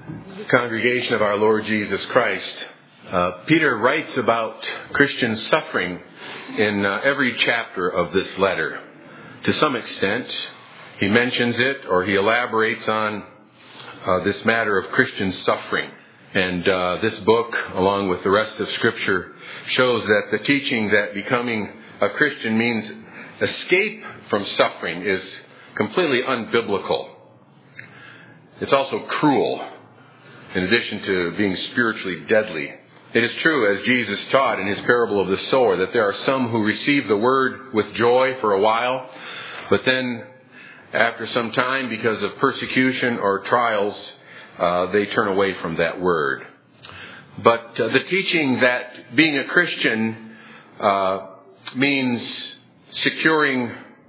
Congregation of our Lord Jesus Christ, Peter writes about Christian suffering in every chapter of this letter. To some extent, he mentions it or he elaborates on this matter of Christian suffering. And this book, along with the rest of Scripture, shows that the teaching that becoming a Christian means escape from suffering is completely unbiblical. It's also cruel, in addition to being spiritually deadly. It is true, as Jesus taught in his parable of the sower, that there are some who receive the word with joy for a while, but then after some time, because of persecution or trials, they turn away from that word. But the teaching that being a Christian means securing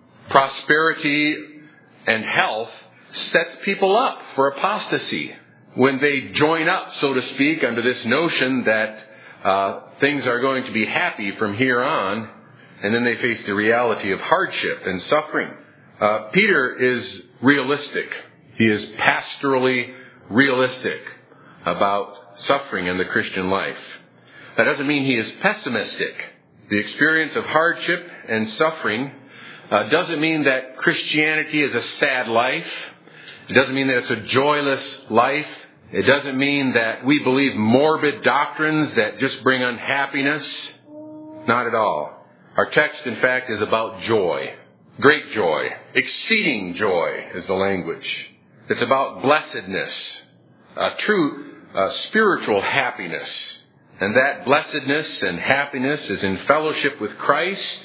prosperity and health sets people up for apostasy when they join up, so to speak, under this notion that things are going to be happy from here on, and then they face the reality of hardship and suffering. Peter is realistic. He is pastorally realistic about suffering in the Christian life. That doesn't mean he is pessimistic. The experience of hardship and suffering doesn't mean that Christianity is a sad life. It doesn't mean that it's a joyless life. It doesn't mean that we believe morbid doctrines that just bring unhappiness. Not at all. Our text, in fact, is about joy. Great joy. Exceeding joy is the language. It's about blessedness. True spiritual happiness. And that blessedness and happiness is in fellowship with Christ.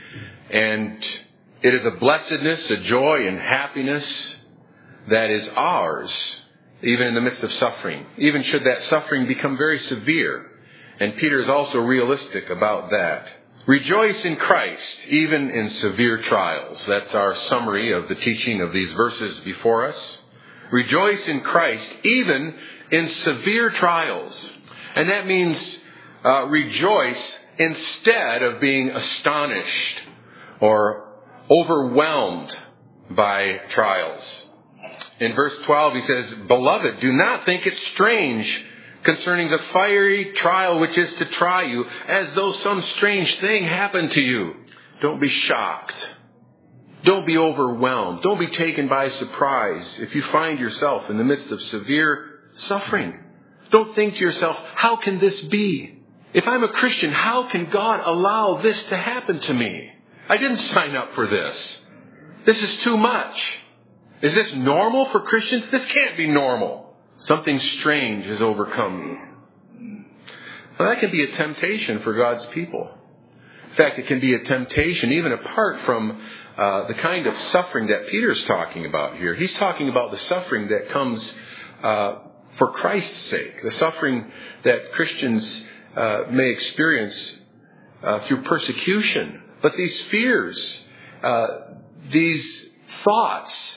And it is a blessedness, a joy and happiness that is ours, even in the midst of suffering, even should that suffering become very severe. And Peter is also realistic about that. Rejoice in Christ, even in severe trials. That's our summary of the teaching of these verses before us. Rejoice in Christ, even in severe trials. And that means rejoice instead of being astonished or overwhelmed by trials. In verse 12 he says, "Beloved, do not think it strange concerning the fiery trial which is to try you, as though some strange thing happened to you." Don't be shocked. Don't be overwhelmed. Don't be taken by surprise if you find yourself in the midst of severe suffering. Don't think to yourself, how can this be? If I'm a Christian, how can God allow this to happen to me? I didn't sign up for this. This is too much. Is this normal for Christians? This can't be normal. Something strange has overcome me. Well, that can be a temptation for God's people. In fact, it can be a temptation even apart from the kind of suffering that Peter's talking about here. He's talking about the suffering that comes for Christ's sake, the suffering that Christians may experience through persecution. But these fears, these thoughts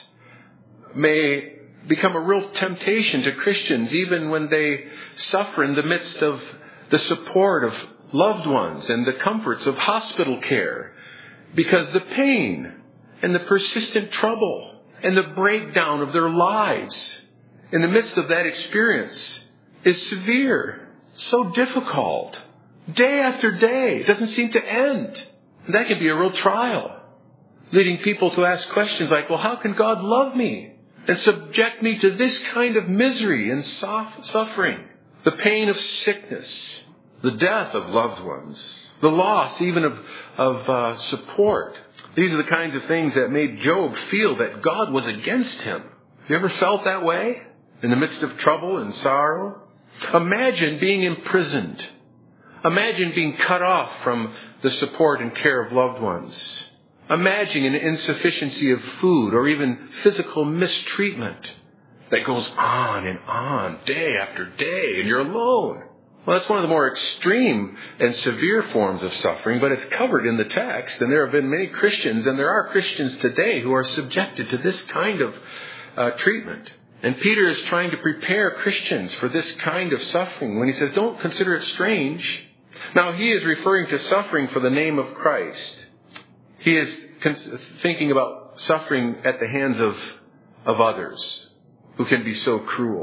may become a real temptation to Christians even when they suffer in the midst of the support of loved ones and the comforts of hospital care, because the pain and the persistent trouble and the breakdown of their lives in the midst of that experience is severe, so difficult. Day after day, it doesn't seem to end. And that can be a real trial, leading people to ask questions like, well, how can God love me and subject me to this kind of misery and suffering? The pain of sickness, the death of loved ones, the loss even of support. These are the kinds of things that made Job feel that God was against him. Have you ever felt that way in the midst of trouble and sorrow? Imagine being imprisoned. Imagine being cut off from the support and care of loved ones. Imagine an insufficiency of food or even physical mistreatment that goes on and on, day after day, and you're alone. Well, that's one of the more extreme and severe forms of suffering, but it's covered in the text, and there have been many Christians, and there are Christians today who are subjected to this kind of treatment. And Peter is trying to prepare Christians for this kind of suffering when he says, don't consider it strange. Now, he is referring to suffering for the name of Christ. He is thinking about suffering at the hands of others who can be so cruel.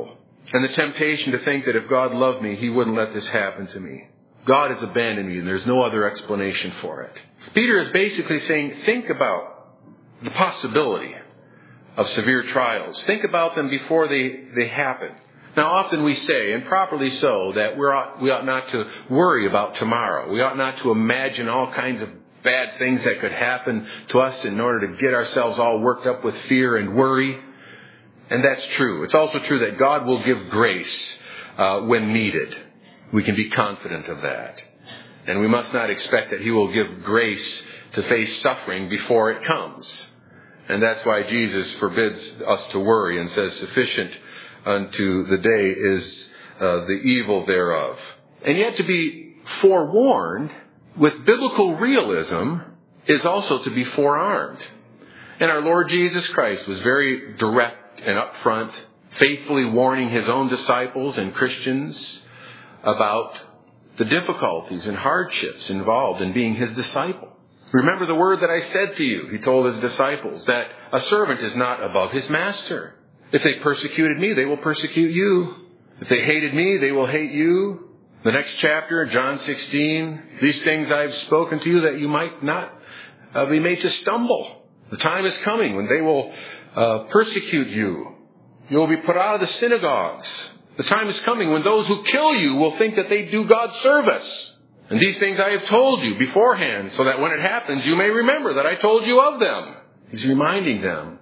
and the temptation to think that if God loved me, He wouldn't let this happen to me. God has abandoned me, and there's no other explanation for it. Peter is basically saying, think about the possibility of severe trials. Think about them before they happen. Now, often we say, and properly so, that we ought not to worry about tomorrow. We ought not to imagine all kinds of bad things that could happen to us in order to get ourselves all worked up with fear and worry. And that's true. It's also true that God will give grace when needed. We can be confident of that. And we must not expect that He will give grace to face suffering before it comes. And that's why Jesus forbids us to worry and says, sufficient unto the day is the evil thereof. And yet to be forewarned with biblical realism is also to be forearmed. And our Lord Jesus Christ was very direct and upfront, faithfully warning His own disciples and Christians about the difficulties and hardships involved in being His disciple. Remember the word that I said to you, He told His disciples, that a servant is not above his master. If they persecuted me, they will persecute you. If they hated me, they will hate you. The next chapter, John 16, these things I have spoken to you that you might not be made to stumble. The time is coming when they will persecute you. You will be put out of the synagogues. The time is coming when those who kill you will think that they do God's service. And these things I have told you beforehand, so that when it happens, you may remember that I told you of them. He's reminding them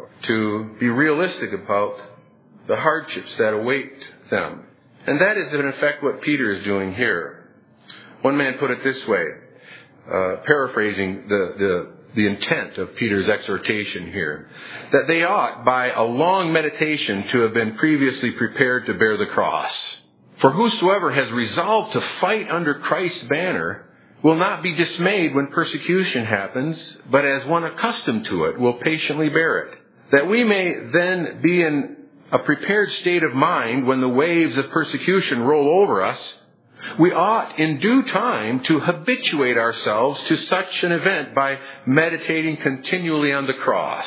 to be realistic about the hardships that await them. And that is, in effect, what Peter is doing here. One man put it this way, paraphrasing the intent of Peter's exhortation here, that they ought, by a long meditation, to have been previously prepared to bear the cross. For whosoever has resolved to fight under Christ's banner will not be dismayed when persecution happens, but as one accustomed to it, will patiently bear it. That we may then be in a prepared state of mind when the waves of persecution roll over us, we ought in due time to habituate ourselves to such an event by meditating continually on the cross.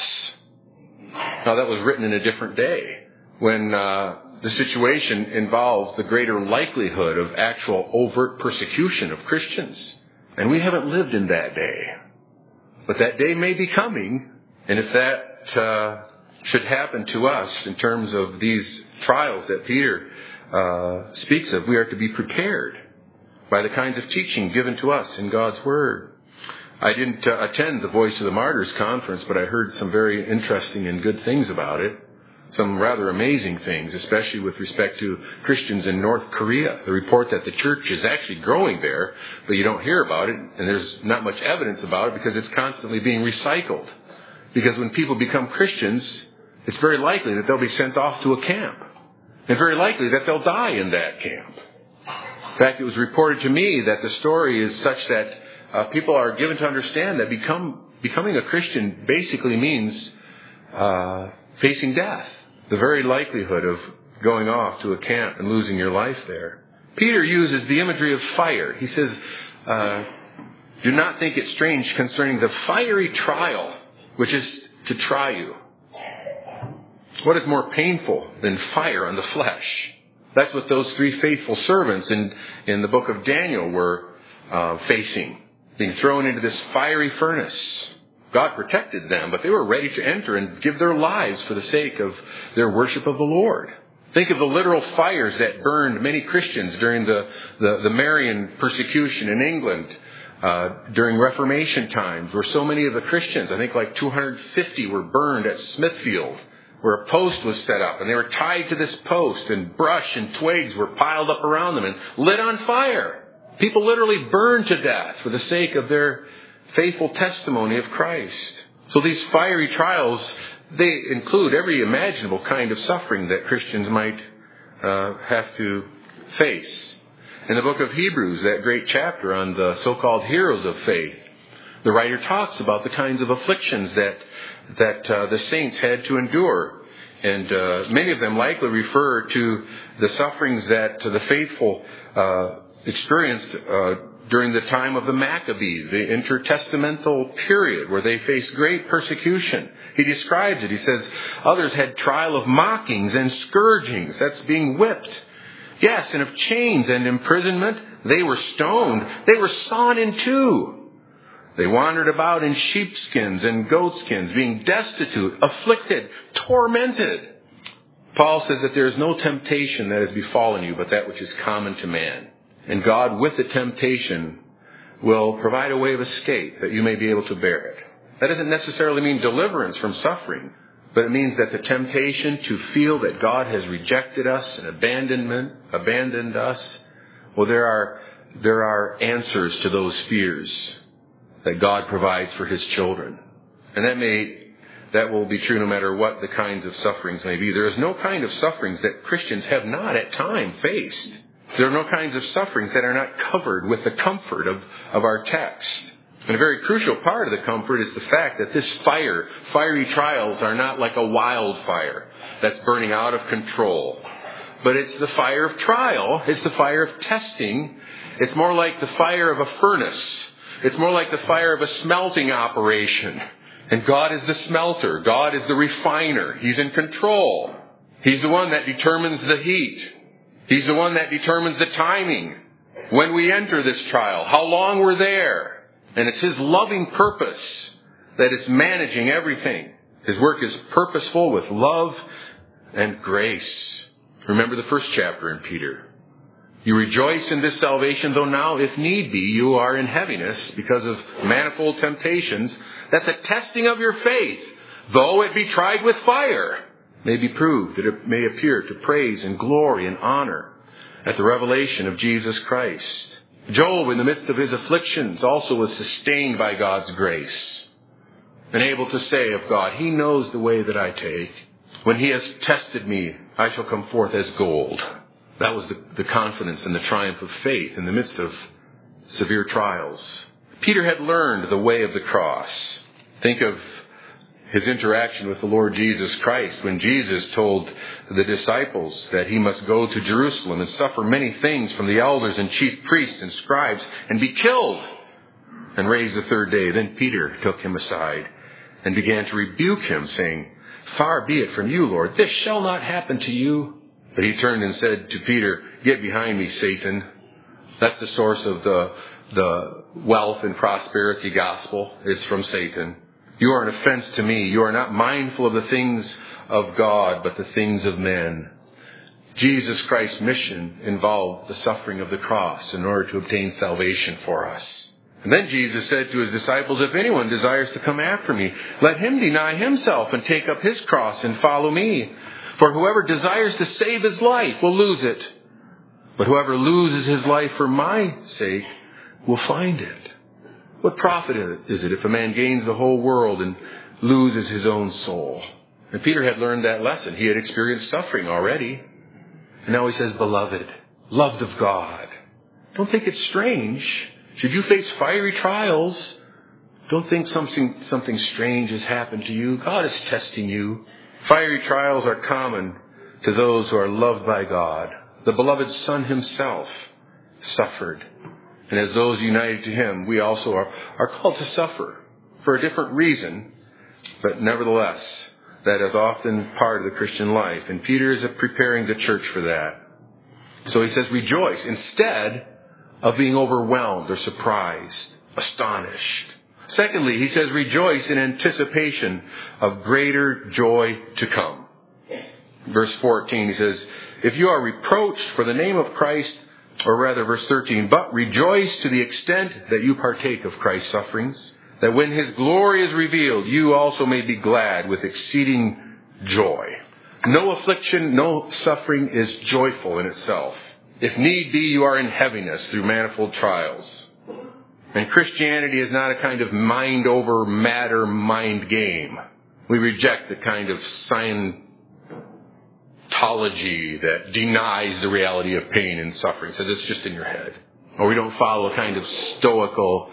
Now that was written in a different day, when the situation involved the greater likelihood of actual overt persecution of Christians. And we haven't lived in that day. But that day may be coming, and if that should happen to us in terms of these trials that Peter speaks of, we are to be prepared by the kinds of teaching given to us in God's Word. I didn't attend the Voice of the Martyrs conference, but I heard some very interesting and good things about it. Some rather amazing things, especially with respect to Christians in North Korea. The report that the church is actually growing there, but you don't hear about it, and there's not much evidence about it because it's constantly being recycled. Because when people become Christians, it's very likely that they'll be sent off to a camp. And very likely that they'll die in that camp. In fact, it was reported to me that the story is such that people are given to understand that becoming a Christian basically means facing death. The very likelihood of going off to a camp and losing your life there. Peter uses the imagery of fire. He says, do not think it strange concerning the fiery trial, which is to try you. What is more painful than fire on the flesh? That's what those three faithful servants in the book of Daniel were facing. Being thrown into this fiery furnace. God protected them, but they were ready to enter and give their lives for the sake of their worship of the Lord. Think of the literal fires that burned many Christians during the Marian persecution in England during Reformation times, where so many of the Christians, I think like 250, were burned at Smithfield, where a post was set up, and they were tied to this post, and brush and twigs were piled up around them and lit on fire. People literally burned to death for the sake of their faithful testimony of Christ. So these fiery trials, they include every imaginable kind of suffering that Christians might have to face. In the book of Hebrews, that great chapter on the so-called heroes of faith, the writer talks about the kinds of afflictions that the saints had to endure. And many of them likely refer to the sufferings that the faithful experienced during the time of the Maccabees, the intertestamental period where they faced great persecution. He describes it. He says, others had trial of mockings and scourgings. That's being whipped. Yes, and of chains and imprisonment. They were stoned. They were sawn in two. They wandered about in sheepskins and goatskins, being destitute, afflicted, tormented. Paul says that there is no temptation that has befallen you but that which is common to man. And God, with the temptation, will provide a way of escape that you may be able to bear it. That doesn't necessarily mean deliverance from suffering, but it means that the temptation to feel that God has rejected us and abandoned us, well, there are answers to those fears that God provides for His children. And that will be true no matter what the kinds of sufferings may be. There is no kind of sufferings that Christians have not at time faced. There are no kinds of sufferings that are not covered with the comfort of our text. And a very crucial part of the comfort is the fact that this fiery trials are not like a wildfire that's burning out of control. But it's the fire of trial. It's the fire of testing. It's more like the fire of a furnace. It's more like the fire of a smelting operation. And God is the smelter. God is the refiner. He's in control. He's the one that determines the heat. He's the one that determines the timing. When we enter this trial, how long we're there. And it's His loving purpose that is managing everything. His work is purposeful with love and grace. Remember the first chapter in Peter. You rejoice in this salvation, though now, if need be, you are in heaviness because of manifold temptations, that the testing of your faith, though it be tried with fire, may be proved, that it may appear to praise and glory and honor at the revelation of Jesus Christ. Job, in the midst of his afflictions, also was sustained by God's grace and able to say of God, He knows the way that I take. When He has tested me, I shall come forth as gold. That was the confidence and the triumph of faith in the midst of severe trials. Peter had learned the way of the cross. Think of his interaction with the Lord Jesus Christ when Jesus told the disciples that He must go to Jerusalem and suffer many things from the elders and chief priests and scribes and be killed and raise the third day. Then Peter took Him aside and began to rebuke Him, saying, Far be it from you, Lord, this shall not happen to you. But He turned and said to Peter, Get behind me, Satan. That's the source of the wealth and prosperity gospel. It's from Satan. You are an offense to me. You are not mindful of the things of God, but the things of men. Jesus Christ's mission involved the suffering of the cross in order to obtain salvation for us. And then Jesus said to His disciples, If anyone desires to come after me, let him deny himself and take up his cross and follow me. For whoever desires to save his life will lose it. But whoever loses his life for my sake will find it. What profit is it if a man gains the whole world and loses his own soul? And Peter had learned that lesson. He had experienced suffering already. And now he says, Beloved, loved of God. Don't think it's strange. Should you face fiery trials, don't think something strange has happened to you. God is testing you. Fiery trials are common to those who are loved by God. The beloved Son Himself suffered. And as those united to Him, we also are called to suffer for a different reason. But nevertheless, that is often part of the Christian life. And Peter is preparing the church for that. So he says, Rejoice, instead of being overwhelmed or surprised, astonished. Secondly, he says, Rejoice in anticipation of greater joy to come. Verse 14, he says, If you are reproached for the name of Christ, or rather, verse 13, But rejoice to the extent that you partake of Christ's sufferings, that when His glory is revealed, you also may be glad with exceeding joy. No affliction, no suffering is joyful in itself. If need be, you are in heaviness through manifold trials. And Christianity is not a kind of mind over matter mind game. We reject the kind of Scientology that denies the reality of pain and suffering, says it's just in your head. Or we don't follow a kind of stoical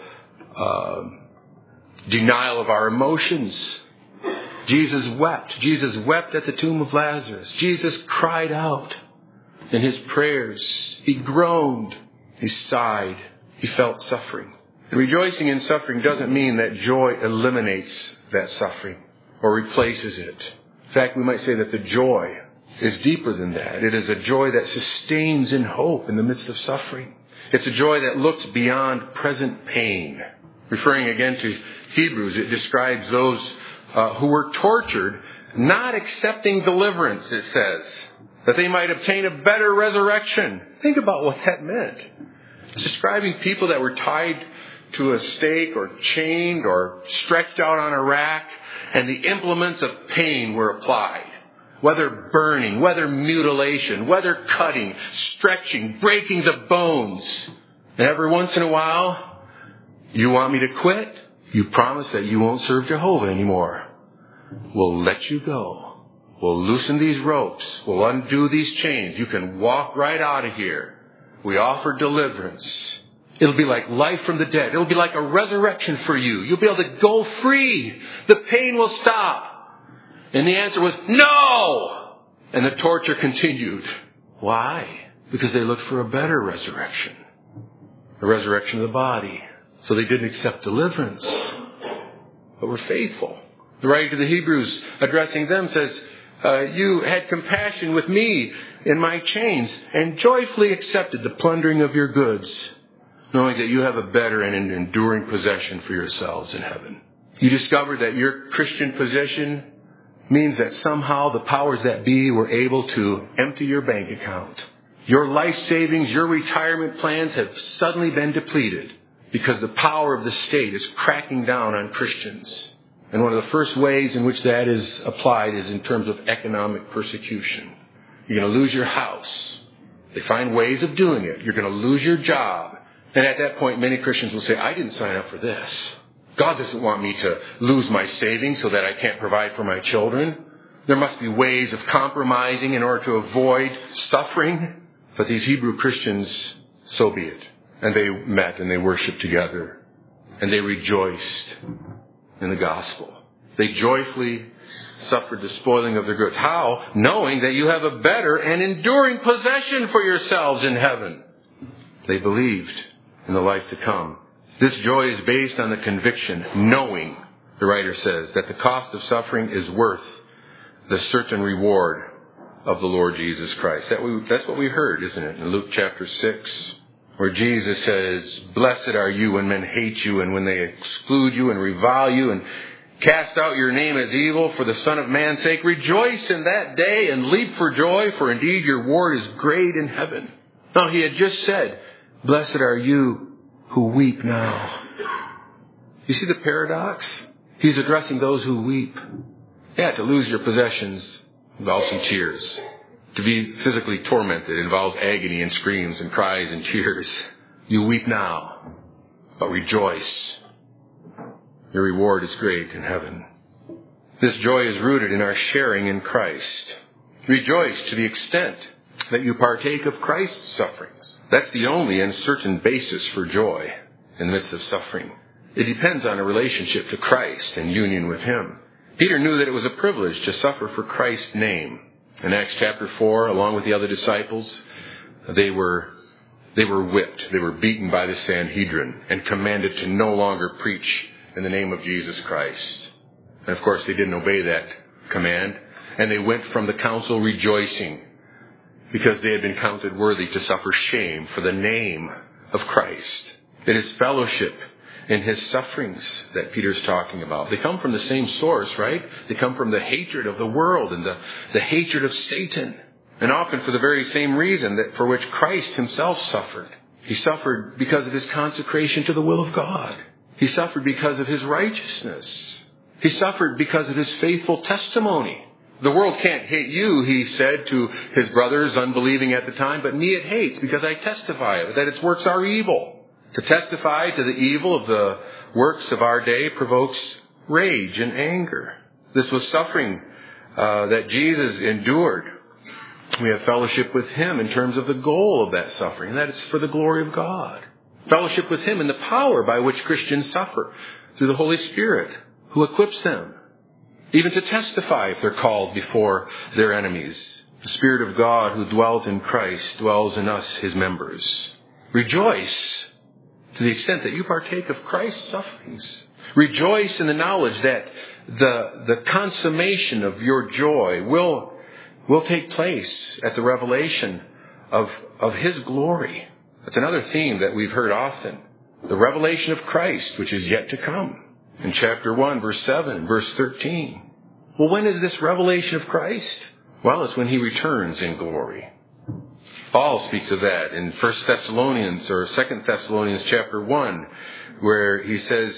denial of our emotions. Jesus wept. Jesus wept at the tomb of Lazarus. Jesus cried out in His prayers. He groaned. He sighed. He felt suffering. And rejoicing in suffering doesn't mean that joy eliminates that suffering or replaces it. In fact, we might say that the joy is deeper than that. It is a joy that sustains in hope in the midst of suffering. It's a joy that looks beyond present pain. Referring again to Hebrews, it describes those who were tortured, not accepting deliverance, it says, that they might obtain a better resurrection. Think about what that meant. It's describing people that were tied to a stake or chained or stretched out on a rack, and the implements of pain were applied. Whether burning, whether mutilation, whether cutting, stretching, breaking the bones. And every once in a while, you want me to quit? You promise that you won't serve Jehovah anymore. We'll let you go. We'll loosen these ropes. We'll undo these chains. You can walk right out of here. We offer deliverance. It'll be like life from the dead. It'll be like a resurrection for you. You'll be able to go free. The pain will stop. And the answer was no. And the torture continued. Why? Because they looked for a better resurrection. A resurrection of the body. So they didn't accept deliverance, but were faithful. The writer to the Hebrews, addressing them, says, you had compassion with me in my chains and joyfully accepted the plundering of your goods, knowing that you have a better and an enduring possession for yourselves in heaven. You discovered that your Christian position means that somehow the powers that be were able to empty your bank account. Your life savings, your retirement plans have suddenly been depleted because the power of the state is cracking down on Christians. And one of the first ways in which that is applied is in terms of economic persecution. You're going to lose your house. They find ways of doing it. You're going to lose your job. And at that point, many Christians will say, I didn't sign up for this. God doesn't want me to lose my savings so that I can't provide for my children. There must be ways of compromising in order to avoid suffering. But these Hebrew Christians, so be it. And they met and they worshiped together. And they rejoiced in the gospel. They joyfully suffered the spoiling of their goods. How? Knowing that you have a better and enduring possession for yourselves in heaven. They believed in the life to come. This joy is based on the conviction, knowing, the writer says, that the cost of suffering is worth the certain reward of the Lord Jesus Christ. That's what we heard, isn't it? In Luke chapter 6, where Jesus says, blessed are you when men hate you and when they exclude you and revile you and cast out your name as evil for the Son of Man's sake. Rejoice in that day and leap for joy, for indeed your reward is great in heaven. Now, he had just said, blessed are you who weep now. You see the paradox? He's addressing those who weep. Yeah, to lose your possessions involves some tears. To be physically tormented involves agony and screams and cries and tears. You weep now, but rejoice. Your reward is great in heaven. This joy is rooted in our sharing in Christ. Rejoice to the extent that you partake of Christ's sufferings. That's the only and certain basis for joy in the midst of suffering. It depends on a relationship to Christ and union with Him. Peter knew that it was a privilege to suffer for Christ's name. In Acts chapter 4, along with the other disciples, they were whipped. They were beaten by the Sanhedrin and commanded to no longer preach in the name of Jesus Christ. And of course, they didn't obey that command. And they went from the council rejoicing because they had been counted worthy to suffer shame for the name of Christ. It is fellowship in His sufferings that Peter's talking about. They come from the same source, right? They come from the hatred of the world and the hatred of Satan. And often for the very same reason that for which Christ Himself suffered. He suffered because of His consecration to the will of God. He suffered because of His righteousness. He suffered because of His faithful testimony. The world can't hate you, He said to His brothers, unbelieving at the time, but me it hates because I testify of it, that its works are evil. To testify to the evil of the works of our day provokes rage and anger. This was suffering that Jesus endured. We have fellowship with Him in terms of the goal of that suffering, and that is for the glory of God. Fellowship with Him in the power by which Christians suffer through the Holy Spirit, who equips them, even to testify if they're called before their enemies. The Spirit of God who dwelt in Christ dwells in us, His members. Rejoice to to the extent that you partake of Christ's sufferings. Rejoice in the knowledge that the consummation of your joy will take place at the revelation of His glory. That's another theme that we've heard often. The revelation of Christ, which is yet to come. In chapter 1, verse 7, verse 13. Well, when is this revelation of Christ? Well, it's when He returns in glory. Paul speaks of that in 1 Thessalonians or 2 Thessalonians chapter 1, where he says,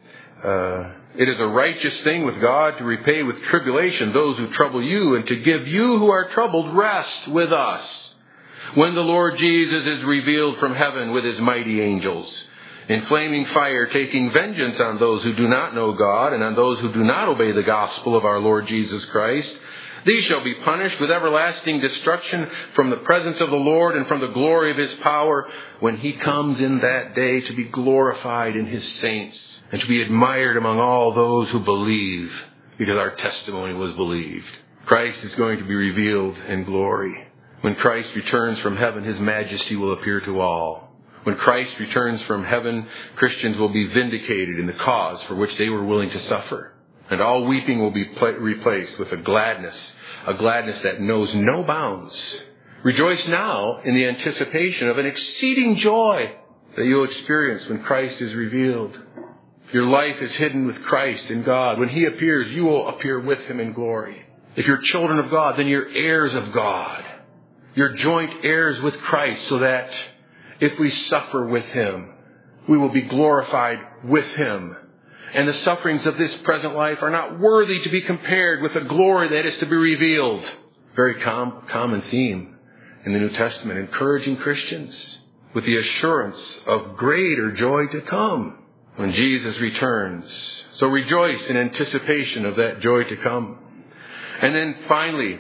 it is a righteous thing with God to repay with tribulation those who trouble you, and to give you who are troubled rest with us, when the Lord Jesus is revealed from heaven with His mighty angels, in flaming fire, taking vengeance on those who do not know God and on those who do not obey the gospel of our Lord Jesus Christ. These shall be punished with everlasting destruction from the presence of the Lord and from the glory of His power, when He comes in that day to be glorified in His saints and to be admired among all those who believe, because our testimony was believed. Christ is going to be revealed in glory. When Christ returns from heaven, His majesty will appear to all. When Christ returns from heaven, Christians will be vindicated in the cause for which they were willing to suffer. And all weeping will be replaced with a gladness that knows no bounds. Rejoice now in the anticipation of an exceeding joy that you'll experience when Christ is revealed. If your life is hidden with Christ in God, when He appears, you will appear with Him in glory. If you're children of God, then you're heirs of God. You're joint heirs with Christ, so that if we suffer with Him, we will be glorified with Him. And the sufferings of this present life are not worthy to be compared with the glory that is to be revealed. Very common theme in the New Testament, encouraging Christians with the assurance of greater joy to come when Jesus returns. So rejoice in anticipation of that joy to come. And then finally,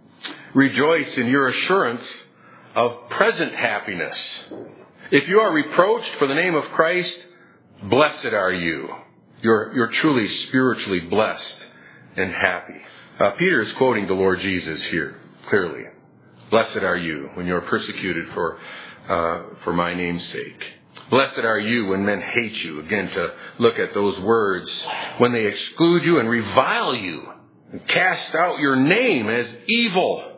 rejoice in your assurance of present happiness. If you are reproached for the name of Christ, blessed are you. You're truly spiritually blessed and happy. Peter is quoting the Lord Jesus here, clearly. Blessed are you when you're persecuted for my name's sake. Blessed are you when men hate you. Again, to look at those words. When they exclude you and revile you and cast out your name as evil.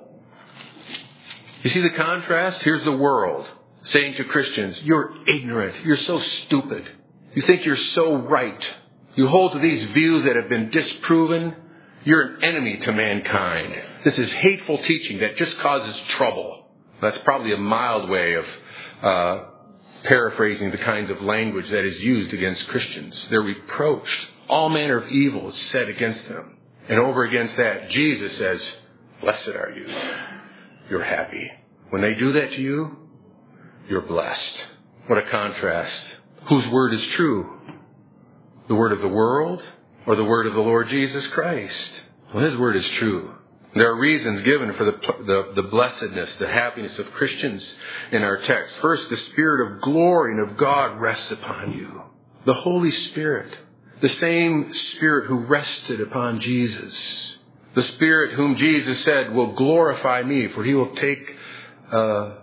You see the contrast? Here's the world saying to Christians, you're ignorant. You're so stupid. You think you're so right. You hold to these views that have been disproven. You're an enemy to mankind. This is hateful teaching that just causes trouble. That's probably a mild way of paraphrasing the kinds of language that is used against Christians. They're reproached. All manner of evil is said against them. And over against that, Jesus says, blessed are you. You're happy. When they do that to you, you're blessed. What a contrast. Whose word is true? The word of the world or the word of the Lord Jesus Christ? Well, His word is true. There are reasons given for the blessedness, the happiness of Christians in our text. First, the Spirit of glory and of God rests upon you. The Holy Spirit. The same Spirit who rested upon Jesus. The Spirit whom Jesus said will glorify me, for He will take the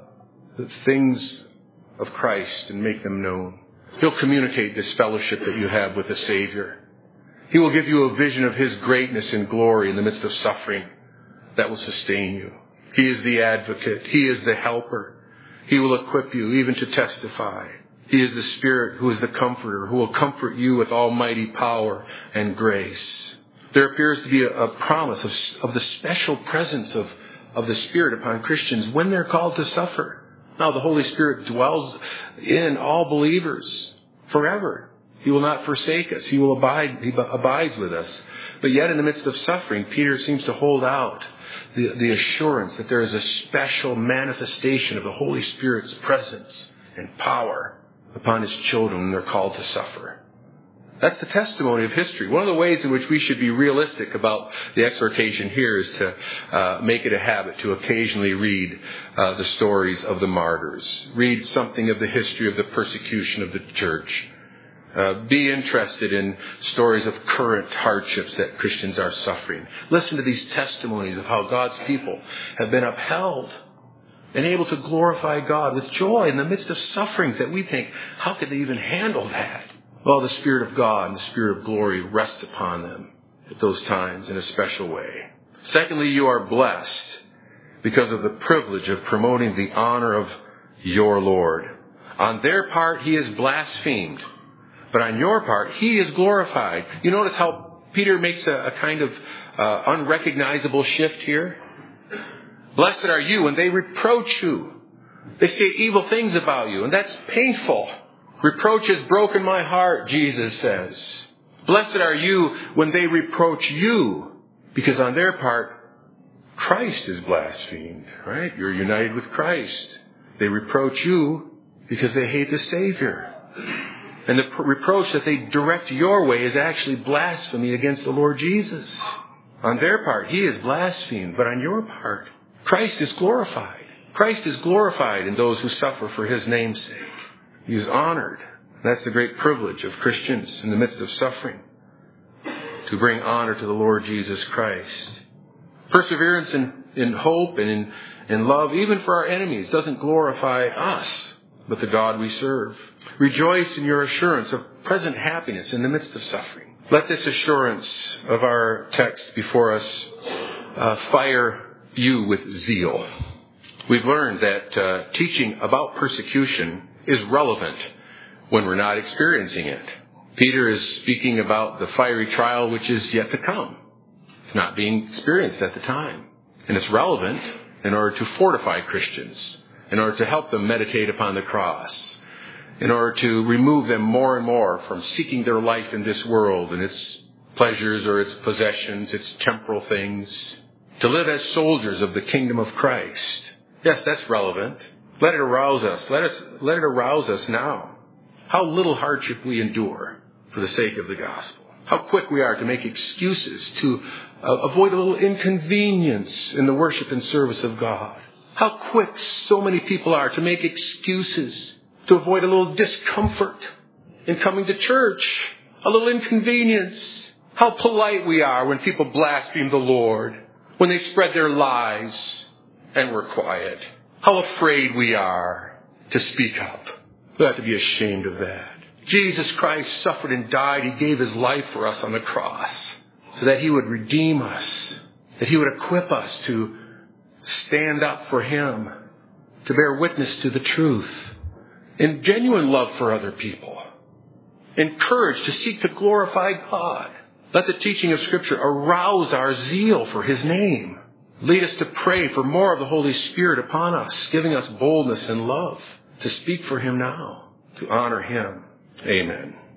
things of Christ and make them known. He'll communicate this fellowship that you have with the Savior. He will give you a vision of His greatness and glory in the midst of suffering that will sustain you. He is the advocate. He is the helper. He will equip you even to testify. He is the Spirit who is the comforter, who will comfort you with almighty power and grace. There appears to be a promise of the special presence of the Spirit upon Christians when they're called to suffer. Now the Holy Spirit dwells in all believers forever. He will not forsake us. He will abide. He abides with us. But yet in the midst of suffering, Peter seems to hold out the assurance that there is a special manifestation of the Holy Spirit's presence and power upon His children when they're called to suffer. That's the testimony of history. One of the ways in which we should be realistic about the exhortation here is to make it a habit to occasionally read the stories of the martyrs. Read something of the history of the persecution of the church. Be interested in stories of current hardships that Christians are suffering. Listen to these testimonies of how God's people have been upheld and able to glorify God with joy in the midst of sufferings that we think, how could they even handle that? Well, the Spirit of God and the Spirit of glory rests upon them at those times in a special way. Secondly, you are blessed because of the privilege of promoting the honor of your Lord. On their part, he is blasphemed, but on your part, he is glorified. You notice how Peter makes a kind of unrecognizable shift here? Blessed are you when they reproach you. They say evil things about you, and that's painful. Reproach has broken my heart, Jesus says. Blessed are you when they reproach you, because on their part, Christ is blasphemed, right? You're united with Christ. They reproach you because they hate the Savior. And the reproach that they direct your way is actually blasphemy against the Lord Jesus. On their part, he is blasphemed, but on your part, Christ is glorified. Christ is glorified in those who suffer for his name's sake. He is honored. That's the great privilege of Christians in the midst of suffering, to bring honor to the Lord Jesus Christ. Perseverance in hope and in love, even for our enemies, doesn't glorify us, but the God we serve. Rejoice in your assurance of present happiness in the midst of suffering. Let this assurance of our text before us fire you with zeal. We've learned that teaching about persecution is relevant when we're not experiencing it. Peter is speaking about the fiery trial which is yet to come. It's not being experienced at the time. And it's relevant in order to fortify Christians, in order to help them meditate upon the cross, in order to remove them more and more from seeking their life in this world and its pleasures or its possessions, its temporal things, to live as soldiers of the kingdom of Christ. Yes, that's relevant. Let it arouse us. Let it arouse us now. How little hardship we endure for the sake of the gospel. How quick we are to make excuses to avoid a little inconvenience in the worship and service of God. How quick so many people are to make excuses to avoid a little discomfort in coming to church, a little inconvenience. How polite we are when people blaspheme the Lord, when they spread their lies and we're quiet. How afraid we are to speak up. We have to be ashamed of that. Jesus Christ suffered and died. He gave his life for us on the cross so that he would redeem us, that he would equip us to stand up for him, to bear witness to the truth, in genuine love for other people, in courage to seek to glorify God. Let the teaching of Scripture arouse our zeal for his name. Lead us to pray for more of the Holy Spirit upon us, giving us boldness and love to speak for him now, to honor him. Amen.